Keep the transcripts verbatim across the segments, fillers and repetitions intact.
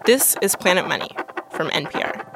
This is Planet Money from N P R.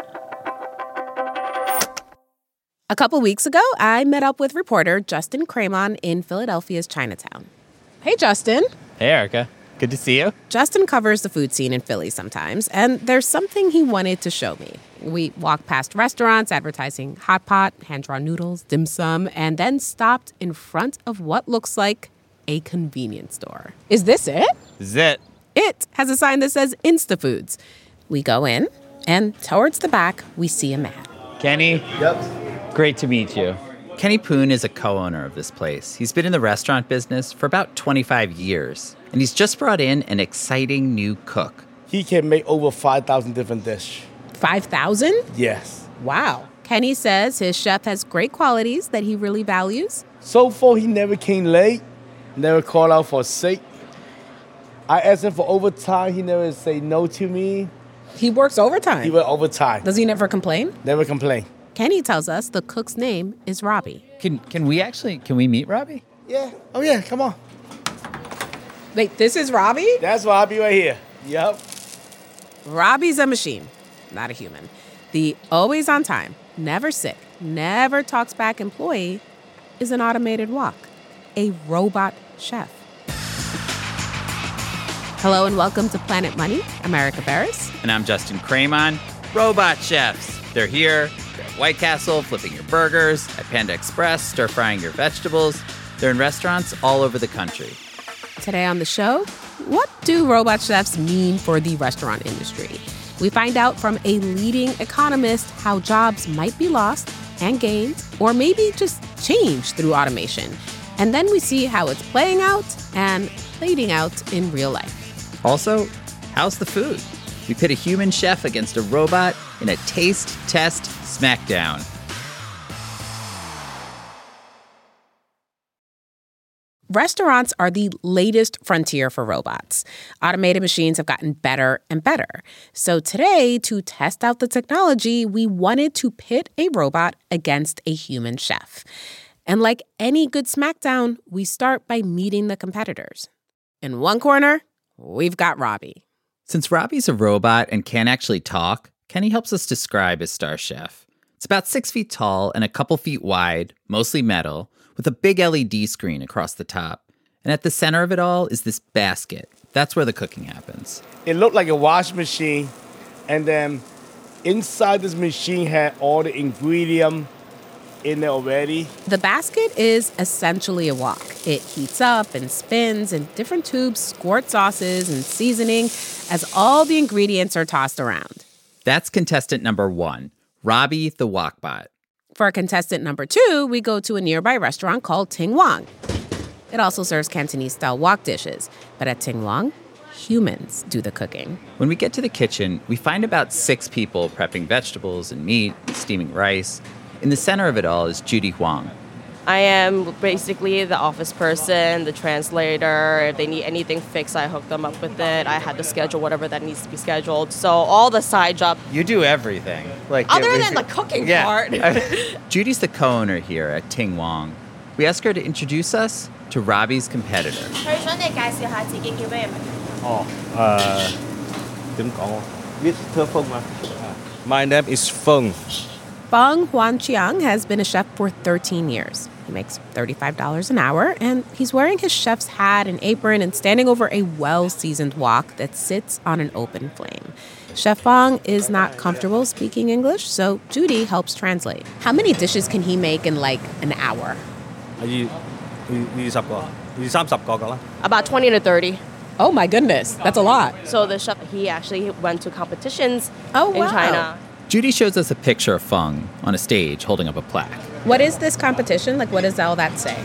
A couple weeks ago, I met up with reporter Justin Cremon in Philadelphia's Chinatown. Hey, Justin. Hey, Erica. Good to see you. Justin covers the food scene in Philly sometimes, and there's something he wanted to show me. We walked past restaurants advertising hot pot, hand-drawn noodles, dim sum, and then stopped in front of what looks like a convenience store. Is this it? This is it. It has a sign that says InstaFoods. We go in, and towards the back, we see a man. Kenny? Yep. Great to meet you. Kenny Poon is a co-owner of this place. He's been in the restaurant business for about twenty-five years, and he's just brought in an exciting new cook. He can make over five thousand different dishes. five thousand? Yes. Wow. Kenny says his chef has great qualities that he really values. So far, he never came late, never called out for sick. I asked him for overtime. He never say no to me. He works overtime. He went overtime. Does he never complain? Never complain. Kenny tells us the cook's name is Robbie. Can can we actually, can we meet Robbie? Yeah. Oh, yeah. Come on. Wait, this is Robbie? That's Robbie right here. Yep. Robbie's a machine, not a human. The always on time, never sick, never talks back employee is an automated wok, a robot chef. Hello and welcome to Planet Money. I'm Erica Barris. And I'm Justin Cremon. Robot chefs. They're here. They're at White Castle, flipping your burgers. At Panda Express, stir-frying your vegetables. They're in restaurants all over the country. Today on the show, what do robot chefs mean for the restaurant industry? We find out from a leading economist how jobs might be lost and gained, or maybe just changed through automation. And then we see how it's playing out and plating out in real life. Also, how's the food? We pit a human chef against a robot in a taste test smackdown. Restaurants are the latest frontier for robots. Automated machines have gotten better and better. So today, to test out the technology, we wanted to pit a robot against a human chef. And like any good smackdown, we start by meeting the competitors. In one corner, we've got Robbie. Since Robbie's a robot and can't actually talk, Kenny helps us describe his star chef. It's about six feet tall and a couple feet wide, mostly metal, with a big L E D screen across the top. And at the center of it all is this basket. That's where the cooking happens. It looked like a washing machine, and then inside this machine had all the ingredients in there already. The basket is essentially a wok. It heats up and spins, and different tubes squirt sauces and seasoning as all the ingredients are tossed around. That's contestant number one, Robbie the Wokbot. For contestant number two, we go to a nearby restaurant called Ting Wang. It also serves Cantonese-style wok dishes, but at Ting Wang, humans do the cooking. When we get to the kitchen, we find about six people prepping vegetables and meat, steaming rice. In the center of it all is Judy Huang. I am basically the office person, the translator. If they need anything fixed, I hook them up with it. I had to schedule whatever that needs to be scheduled. So all the side job. You do everything. Like Other than the cooking yeah. part. Judy's the co-owner here at Ting Wang. We asked her to introduce us to Robbie's competitor. Oh, uh, 點講啊? Mister Feng 啊. My name is Feng. Feng Huanqiang has been a chef for thirteen years. He makes thirty-five dollars an hour, and he's wearing his chef's hat and apron and standing over a well-seasoned wok that sits on an open flame. Chef Feng is not comfortable speaking English, so Judy helps translate. How many dishes can he make in, like, an hour? About twenty to thirty. Oh, my goodness. That's a lot. So the chef, he actually went to competitions oh, in wow. China. Judy shows us a picture of Feng on a stage holding up a plaque. What is this competition? Like, what does all that say?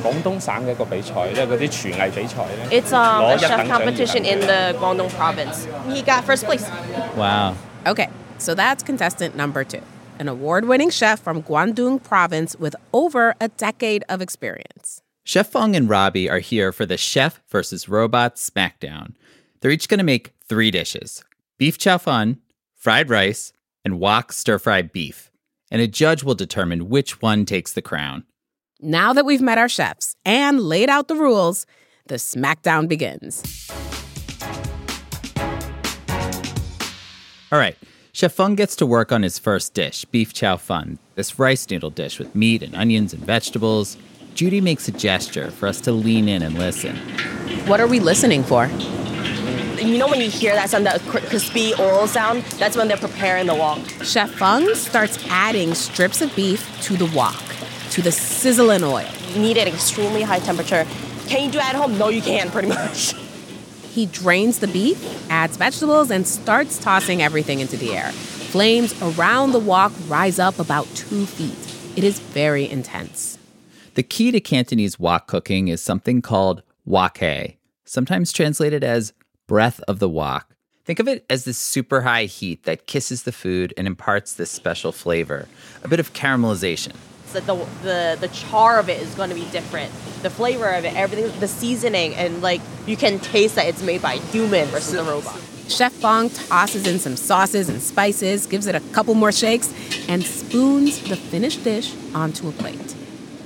It's um, a chef competition in the Guangdong province. He got first place. Wow. Okay, so that's contestant number two, an award-winning chef from Guangdong province with over a decade of experience. Chef Feng and Robbie are here for the Chef versus Robot Smackdown. They're each going to make three dishes: beef chow fun, fried rice, and wok stir-fried beef. And a judge will determine which one takes the crown. Now that we've met our chefs and laid out the rules, the smackdown begins. All right. Chef Fung gets to work on his first dish, beef chow fun, this rice noodle dish with meat and onions and vegetables. Judy makes a gesture for us to lean in and listen. What are we listening for? You know when you hear that sound, that cr- crispy oil sound? That's when they're preparing the wok. Chef Fung starts adding strips of beef to the wok, to the sizzling oil. You need it at extremely high temperature. Can you do it at home? No, you can't, pretty much. He drains the beef, adds vegetables, and starts tossing everything into the air. Flames around the wok rise up about two feet. It is very intense. The key to Cantonese wok cooking is something called wok hei, sometimes translated as breath of the wok. Think of it as this super high heat that kisses the food and imparts this special flavor, a bit of caramelization. So the, the, the char of it is going to be different. The flavor of it, everything, the seasoning, and like you can taste that it's made by a human versus a robot. Chef Fung tosses in some sauces and spices, gives it a couple more shakes, and spoons the finished dish onto a plate.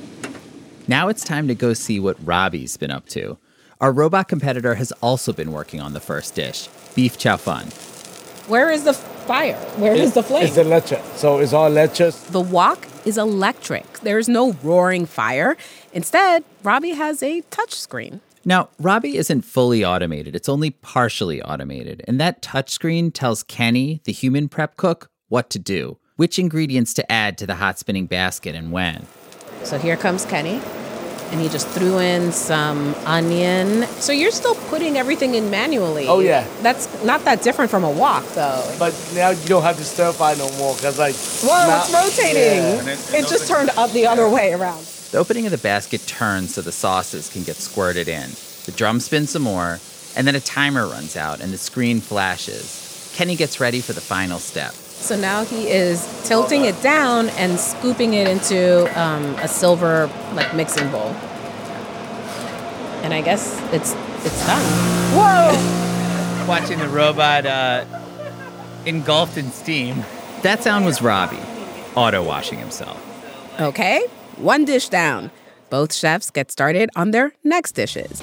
Now it's time to go see what Robbie's been up to. Our robot competitor has also been working on the first dish, beef chow fun. Where is the fire? Where is the flame? It's the leche. So it's all leches. The wok is electric. There's no roaring fire. Instead, Robbie has a touch screen. Now, Robbie isn't fully automated. It's only partially automated. And that touchscreen tells Kenny, the human prep cook, what to do, which ingredients to add to the hot spinning basket and when. So here comes Kenny, and he just threw in some onion. So you're still putting everything in manually. Oh, yeah. That's not that different from a wok, though. But now you don't have to stir fry no more because like... Whoa, now, it's rotating. Yeah. It just turned up the other way around. The opening of the basket turns so the sauces can get squirted in. The drum spins some more, and then a timer runs out and the screen flashes. Kenny gets ready for the final step. So now he is tilting it down and scooping it into um, a silver like mixing bowl. And I guess it's it's done. Whoa! Watching the robot uh, engulfed in steam. That sound was Robbie, auto-washing himself. Okay, one dish down. Both chefs get started on their next dishes.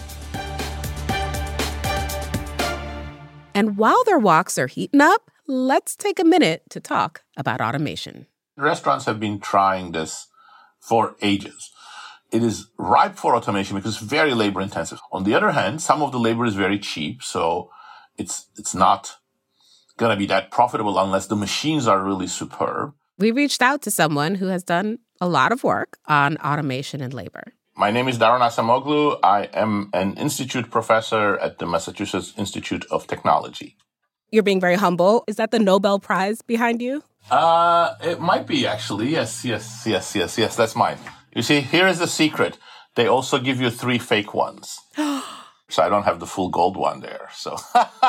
And while their woks are heating up, let's take a minute to talk about automation. Restaurants have been trying this for ages. It is ripe for automation because it's very labor intensive. On the other hand, some of the labor is very cheap, so it's it's not going to be that profitable unless the machines are really superb. We reached out to someone who has done a lot of work on automation and labor. My name is Daron Acemoglu. I am an institute professor at the Massachusetts Institute of Technology. You're being very humble. Is that the Nobel Prize behind you? Uh, it might be, actually. Yes, yes, yes, yes, yes, that's mine. You see, here is the secret. They also give you three fake ones. So I don't have the full gold one there, so...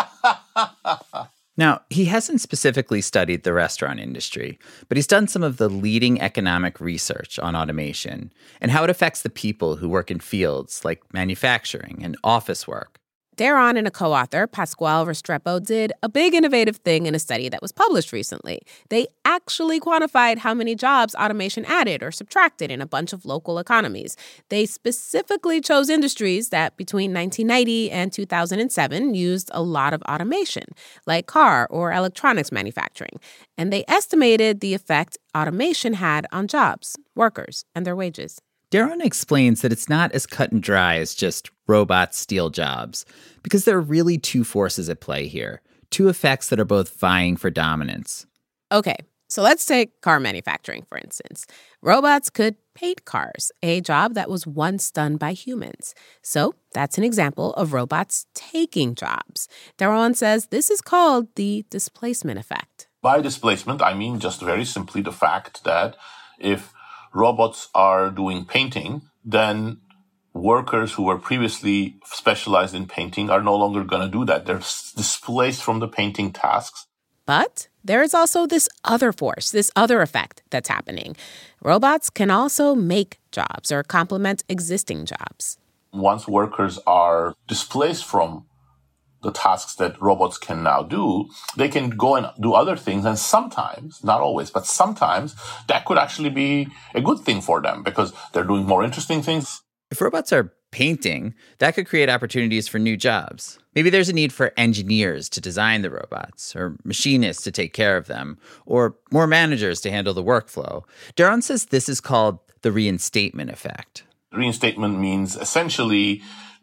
Now, he hasn't specifically studied the restaurant industry, but he's done some of the leading economic research on automation and how it affects the people who work in fields like manufacturing and office work. Daron and a co-author, Pascual Restrepo, did a big innovative thing in a study that was published recently. They actually quantified how many jobs automation added or subtracted in a bunch of local economies. They specifically chose industries that between nineteen ninety and two thousand seven used a lot of automation, like car or electronics manufacturing. And they estimated the effect automation had on jobs, workers, and their wages. Daron explains that it's not as cut and dry as just robots steal jobs, because there are really two forces at play here, two effects that are both vying for dominance. Okay, so let's take car manufacturing, for instance. Robots could paint cars, a job that was once done by humans. So that's an example of robots taking jobs. Daron says this is called the displacement effect. By displacement, I mean just very simply the fact that if robots are doing painting, then workers who were previously specialized in painting are no longer going to do that. They're displaced from the painting tasks. But there is also this other force, this other effect that's happening. Robots can also make jobs or complement existing jobs. Once workers are displaced from the tasks that robots can now do, they can go and do other things. And sometimes, not always, but sometimes that could actually be a good thing for them because they're doing more interesting things. If robots are painting, that could create opportunities for new jobs. Maybe there's a need for engineers to design the robots, or machinists to take care of them, or more managers to handle the workflow. Daron says this is called the reinstatement effect. Reinstatement means essentially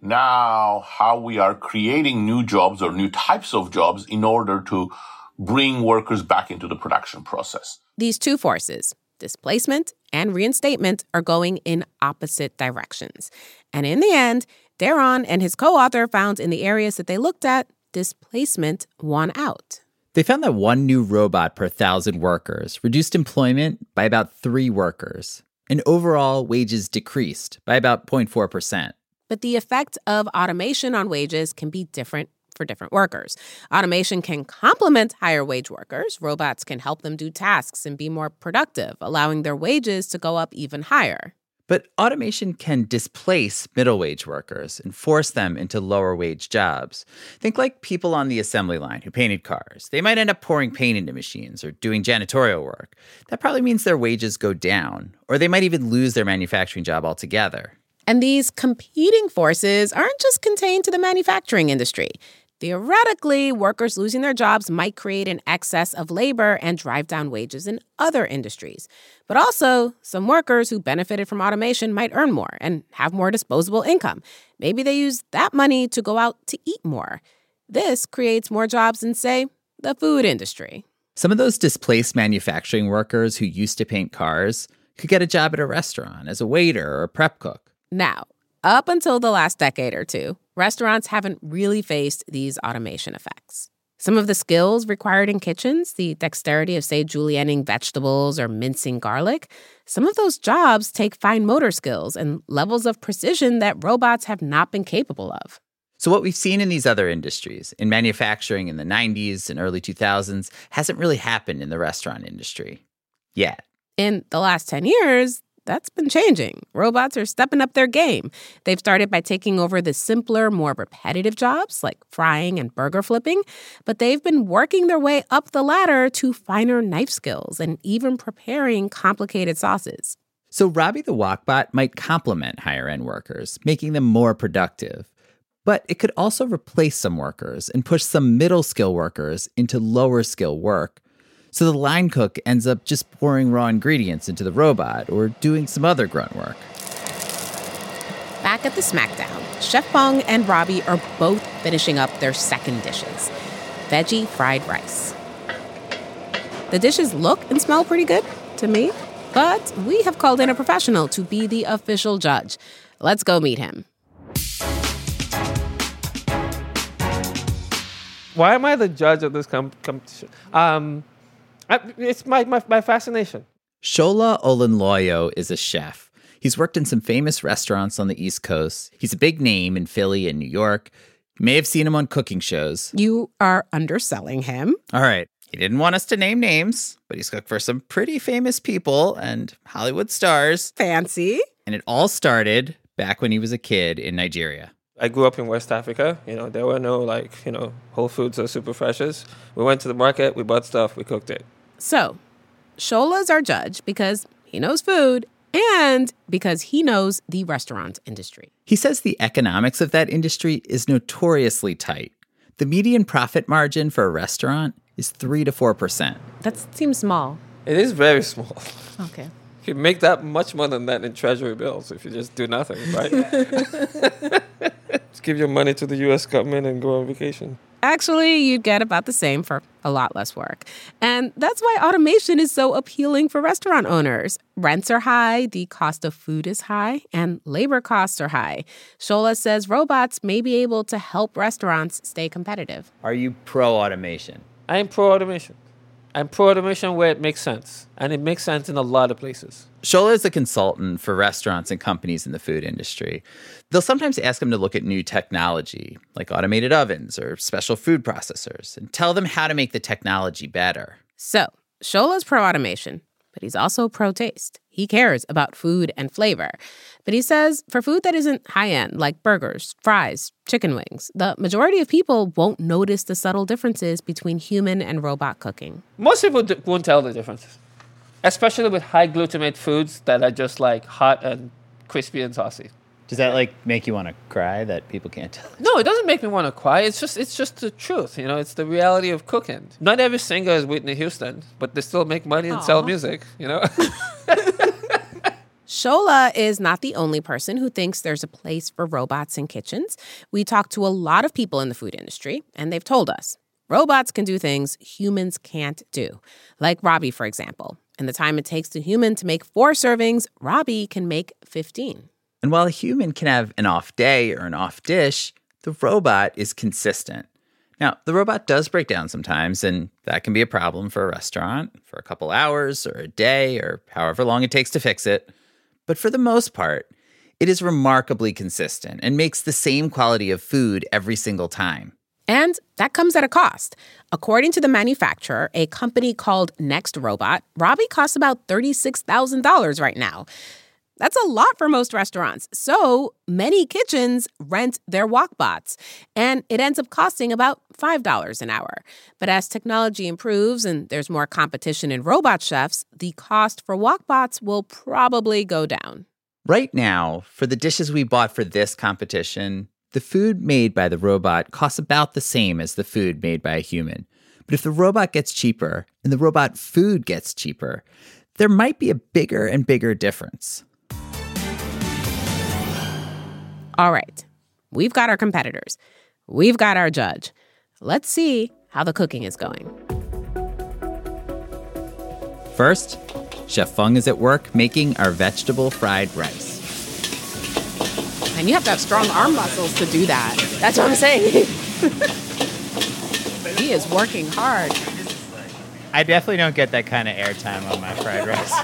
now how we are creating new jobs or new types of jobs in order to bring workers back into the production process. These two forces, displacement and reinstatement, are going in opposite directions. And in the end, Daron and his co-author found in the areas that they looked at, displacement won out. They found that one new robot per thousand workers reduced employment by about three workers, and overall wages decreased by about zero point four percent. But the effect of automation on wages can be different for different workers. Automation can complement higher wage workers. Robots can help them do tasks and be more productive, allowing their wages to go up even higher. But automation can displace middle wage workers and force them into lower wage jobs. Think like people on the assembly line who painted cars. They might end up pouring paint into machines or doing janitorial work. That probably means their wages go down, or they might even lose their manufacturing job altogether. And these competing forces aren't just contained to the manufacturing industry. Theoretically, workers losing their jobs might create an excess of labor and drive down wages in other industries. But also, some workers who benefited from automation might earn more and have more disposable income. Maybe they use that money to go out to eat more. This creates more jobs in, say, the food industry. Some of those displaced manufacturing workers who used to paint cars could get a job at a restaurant as a waiter or a prep cook. Now, up until the last decade or two, restaurants haven't really faced these automation effects. Some of the skills required in kitchens, the dexterity of, say, julienning vegetables or mincing garlic, some of those jobs take fine motor skills and levels of precision that robots have not been capable of. So what we've seen in these other industries, in manufacturing in the nineties and early two thousands, hasn't really happened in the restaurant industry yet. In the last ten years, that's been changing. Robots are stepping up their game. They've started by taking over the simpler, more repetitive jobs like frying and burger flipping, but they've been working their way up the ladder to finer knife skills and even preparing complicated sauces. So Robbie the Walkbot might complement higher-end workers, making them more productive. But it could also replace some workers and push some middle-skill workers into lower-skill work. So the line cook ends up just pouring raw ingredients into the robot or doing some other grunt work. Back at the Smackdown, Chef Bong and Robbie are both finishing up their second dishes, veggie fried rice. The dishes look and smell pretty good to me, but we have called in a professional to be the official judge. Let's go meet him. Why am I the judge of this com- competition? Um... I, it's my, my, my fascination. Shola Olenloyo is a chef. He's worked in some famous restaurants on the East Coast. He's a big name in Philly and New York. You may have seen him on cooking shows. You are underselling him. All right. He didn't want us to name names, but he's cooked for some pretty famous people and Hollywood stars. Fancy. And it all started back when he was a kid in Nigeria. I grew up in West Africa. You know, there were no, like, you know, Whole Foods or Super Freshes. We went to the market, we bought stuff, we cooked it. So, Shola's our judge because he knows food and because he knows the restaurant industry. He says the economics of that industry is notoriously tight. The median profit margin for a restaurant is three to four percent. That seems small. It is very small. Okay. You can make that much more than that in treasury bills if you just do nothing, right? Just give your money to the U S government and go on vacation. Actually, you'd get about the same for a lot less work. And that's why automation is so appealing for restaurant owners. Rents are high, the cost of food is high, and labor costs are high. Shola says robots may be able to help restaurants stay competitive. Are you pro-automation? I'm pro-automation. I'm pro-automation where it makes sense. And it makes sense in a lot of places. Shola is a consultant for restaurants and companies in the food industry. They'll sometimes ask him to look at new technology, like automated ovens or special food processors, and tell them how to make the technology better. So, Shola's pro-automation, but he's also pro-taste. He cares about food and flavor. But he says for food that isn't high-end, like burgers, fries, chicken wings, the majority of people won't notice the subtle differences between human and robot cooking. Most people d- won't tell the differences, especially with high glutamate foods that are just like hot and crispy and saucy. Does that like make you want to cry that people can't tell? No, it doesn't make me want to cry. It's just it's just the truth. You know, it's the reality of cooking. Not every singer is Whitney Houston, but they still make money and Aww. sell music, you know? Shola is not the only person who thinks there's a place for robots in kitchens. We talked to a lot of people in the food industry, and they've told us robots can do things humans can't do. Like Robbie, for example. In the time it takes a human to make four servings, Robbie can make fifteen. And while a human can have an off day or an off dish, the robot is consistent. Now, the robot does break down sometimes, and that can be a problem for a restaurant for a couple hours or a day or however long it takes to fix it. But for the most part, it is remarkably consistent and makes the same quality of food every single time. And that comes at a cost. According to the manufacturer, a company called Next Robot, Robbie costs about thirty-six thousand dollars right now. That's a lot for most restaurants. So many kitchens rent their Walkbots, and it ends up costing about five dollars an hour. But as technology improves and there's more competition in robot chefs, the cost for Walkbots will probably go down. Right now, for the dishes we bought for this competition, the food made by the robot costs about the same as the food made by a human. But if the robot gets cheaper and the robot food gets cheaper, there might be a bigger and bigger difference. All right, we've got our competitors. We've got our judge. Let's see how the cooking is going. First, Chef Feng is at work making our vegetable fried rice. And you have to have strong arm muscles to do that. That's what I'm saying. He is working hard. I definitely don't get that kind of airtime on my fried rice.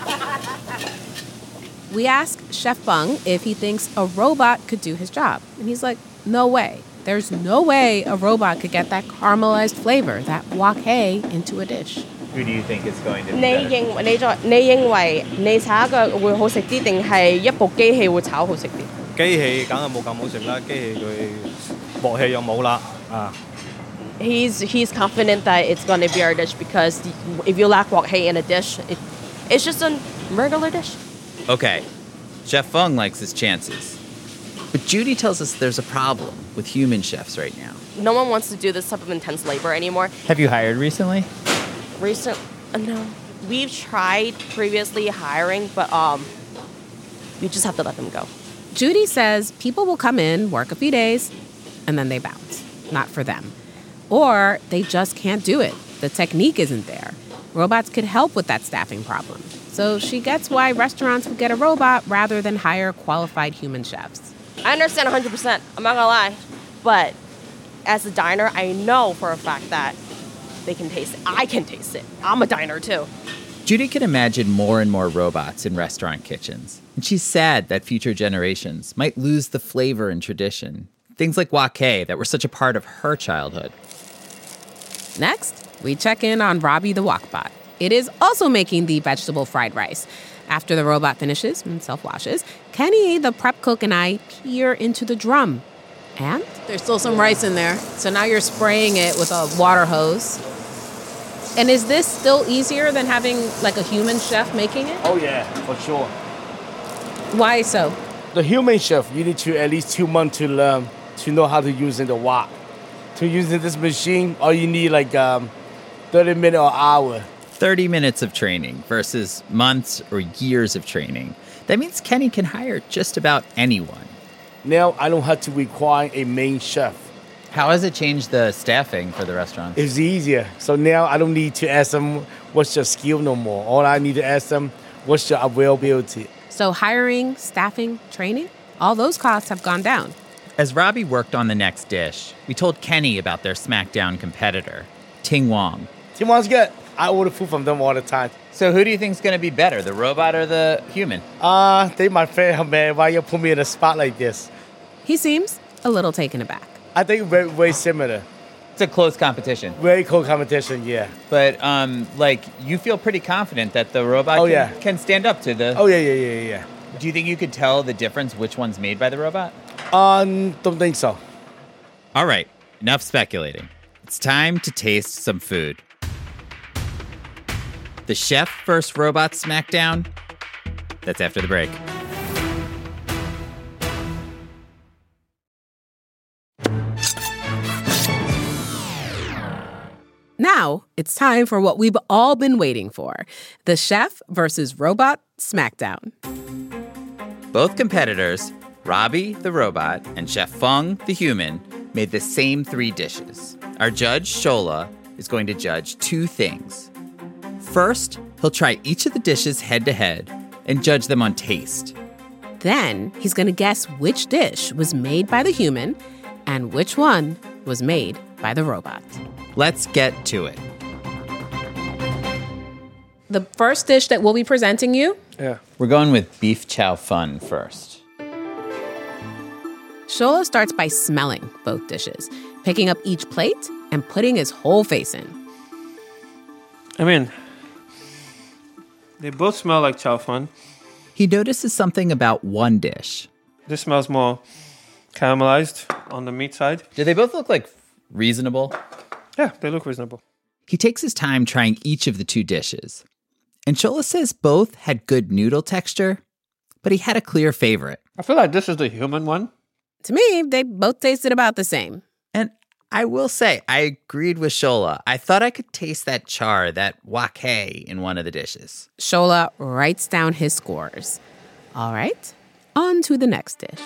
We asked Chef Feng if he thinks a robot could do his job. And he's like, no way. There's no way a robot could get that caramelized flavor, that wok hei, into a dish. Who do you think is going to be 你 better? 認你在你認為你炒嘅會好食啲，定係一部機器會炒好食啲？ 機器梗係冇咁好食啦，機器佢鑊氣又冇啦啊！ He's he's confident that it's going to be our dish because if you lack wok hei in a dish, it, it's just a regular dish. Okay, Chef Feng likes his chances. But Judy tells us there's a problem with human chefs right now. No one wants to do this type of intense labor anymore. Have you hired recently? Recent, uh, no. We've tried previously hiring, but um, we just have to let them go. Judy says people will come in, work a few days, and then they bounce. Not for them. Or they just can't do it. The technique isn't there. Robots could help with that staffing problem. So she gets why restaurants would get a robot rather than hire qualified human chefs. I understand one hundred percent. I'm not gonna lie. But as a diner, I know for a fact that they can taste it. I can taste it. I'm a diner too. Judy can imagine more and more robots in restaurant kitchens. And she's sad that future generations might lose the flavor and tradition. Things like wok hei that were such a part of her childhood. Next, we check in on Robbie the Walkbot. It is also making the vegetable fried rice. After the robot finishes and self-washes, Kenny, the prep cook, and I peer into the drum. And there's still some rice in there. So now you're spraying it with a water hose. And is this still easier than having like a human chef making it? Oh yeah, for sure. Why so? The human chef, you need to at least two months to learn to know how to use the wok. To use this machine, all you need like um, thirty minutes or hour. thirty minutes of training versus months or years of training. That means Kenny can hire just about anyone. Now I don't have to require a main chef. How has it changed the staffing for the restaurant? It's easier. So now I don't need to ask them what's your skill no more. All I need to ask them what's your availability. So hiring, staffing, training, all those costs have gone down. As Robbie worked on the next dish, we told Kenny about their SmackDown competitor, Ting Wong. Ting Wong's good. I order food from them all the time. So who do you think is going to be better, the robot or the human? Uh, they my friend, man. Why you put me in a spot like this? He seems a little taken aback. I think very, very similar. It's a close competition. Very cool competition, yeah. But, um, like, you feel pretty confident that the robot oh, can, yeah. can stand up to the... Oh, yeah, yeah, yeah, yeah. Do you think you could tell the difference which one's made by the robot? Um, don't think so. All right, enough speculating. It's time to taste some food. The Chef versus Robot Smackdown. That's after the break. now it's time for what we've all been waiting for, the chef versus robot smackdown. Both competitors, Robbie the robot and Chef Fong the human, made the same three dishes. Our judge, Shola, is going to judge two things. First, he'll try each of the dishes head-to-head and judge them on taste. Then he's going to guess which dish was made by the human and which one was made by the robot. Let's get to it. The first dish that we'll be presenting you, Yeah. We're going with beef chow fun first. Shola starts by smelling both dishes, picking up each plate and putting his whole face in. I mean, they both smell like chow fun. He notices something about one dish. This smells more caramelized on the meat side. Do they both look like reasonable? Yeah, they look reasonable. He takes his time trying each of the two dishes. And Shola says both had good noodle texture, but he had a clear favorite. I feel like this is the human one. To me, they both tasted about the same. And I will say, I agreed with Shola. I thought I could taste that char, that wok hei in one of the dishes. Shola writes down his scores. All right, on to the next dish.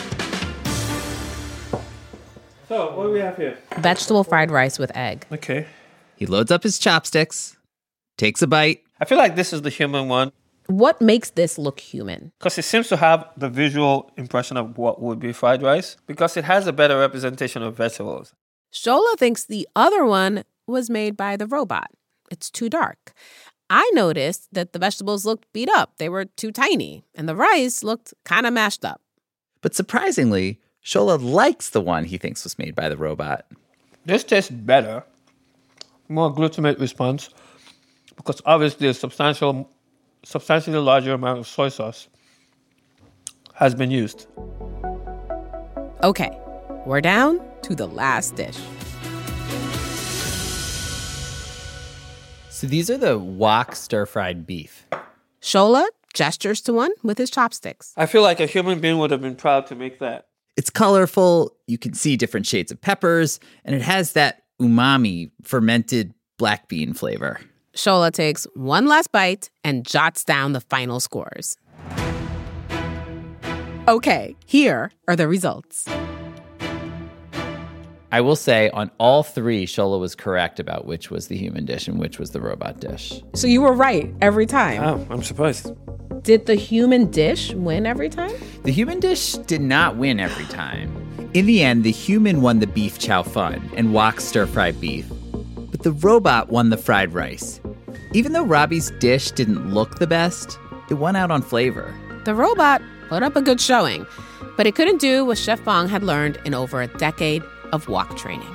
So, what do we have here? Vegetable fried rice with egg. Okay. He loads up his chopsticks, takes a bite. I feel like this is the human one What makes this look human? because it seems to have the visual impression of what would be fried rice because it has a better representation of vegetables. Shola thinks the other one was made by the robot. It's too dark. I noticed that the vegetables looked beat up. They were too tiny. And the rice looked kind of mashed up. But surprisingly, Shola likes the one he thinks was made by the robot. This tastes better, more glutamate response, because obviously a substantial, substantially larger amount of soy sauce has been used. Okay, we're down to the last dish. So these are the wok stir-fried beef. Shola gestures to one with his chopsticks. I feel like a human being would have been proud to make that. It's colorful, you can see different shades of peppers, and it has that umami, fermented black bean flavor. Shola takes one last bite and jots down the final scores. Okay, here are the results. I will say on all three, Shola was correct about which was the human dish and which was the robot dish. So you were right every time. Oh, I'm surprised. Did the human dish win every time? The human dish did not win every time. In the end, the human won the beef chow fun and wok stir-fried beef. But the robot won the fried rice. Even though Robbie's dish didn't look the best, it won out on flavor. The robot put up a good showing, but it couldn't do what Chef Fong had learned in over a decade of wok training.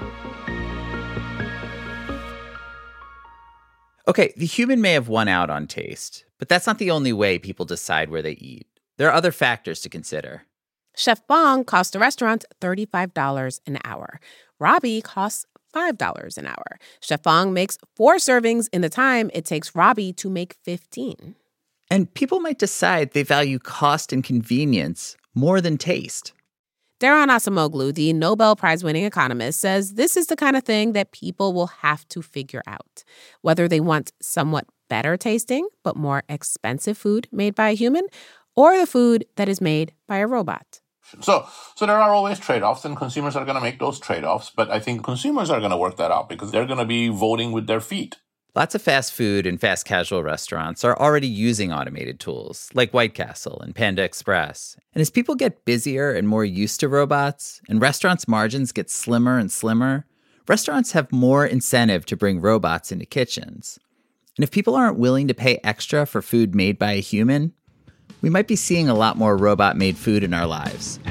Okay, the human may have won out on taste, but that's not the only way people decide where they eat. There are other factors to consider. Chef Fong cost the restaurant thirty-five dollars an hour. Robbie costs five dollars an hour. Chef Fong makes four servings in the time it takes Robbie to make fifteen. And people might decide they value cost and convenience more than taste. Daron Acemoglu, the Nobel Prize-winning economist, says this is the kind of thing that people will have to figure out. Whether they want somewhat better tasting but more expensive food made by a human, or the food that is made by a robot. So, so there are always trade-offs, and consumers are going to make those trade-offs. But I think consumers are going to work that out because they're going to be voting with their feet. Lots of fast food and fast casual restaurants are already using automated tools, like White Castle and Panda Express. And as people get busier and more used to robots, and restaurants' margins get slimmer and slimmer, restaurants have more incentive to bring robots into kitchens. And if people aren't willing to pay extra for food made by a human, we might be seeing a lot more robot-made food in our lives.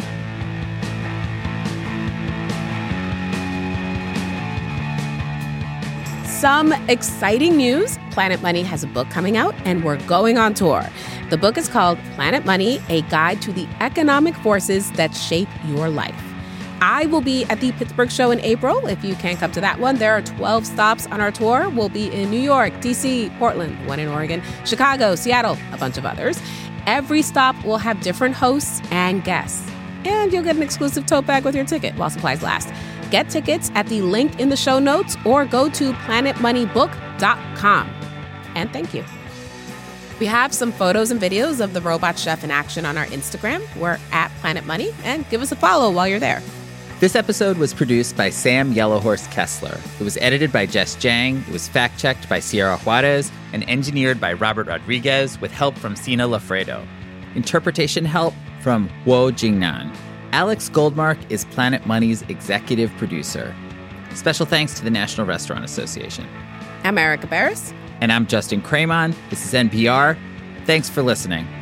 Some exciting news. Planet Money has a book coming out, and we're going on tour. The book is called Planet Money, A Guide to the Economic Forces That Shape Your Life. I will be at the Pittsburgh show in April. If you can't come to that one, there are twelve stops on our tour. We'll be in New York, D C, Portland, one in Oregon, Chicago, Seattle, a bunch of others. Every stop will have different hosts and guests. And you'll get an exclusive tote bag with your ticket while supplies last. Get tickets at the link in the show notes or go to planet money book dot com. And thank you. We have some photos and videos of the robot chef in action on our Instagram. We're at Planet Money, and give us a follow while you're there. This episode was produced by Sam Yellowhorse Kessler. It was edited by Jess Jang. It was fact-checked by Sierra Juarez and engineered by Robert Rodriguez with help from Sina Lafredo. Interpretation help from Wo Jingnan. Alex Goldmark is Planet Money's executive producer. Special thanks to the National Restaurant Association. I'm Erica Barris. And I'm Justin Cremon. This is N P R. Thanks for listening.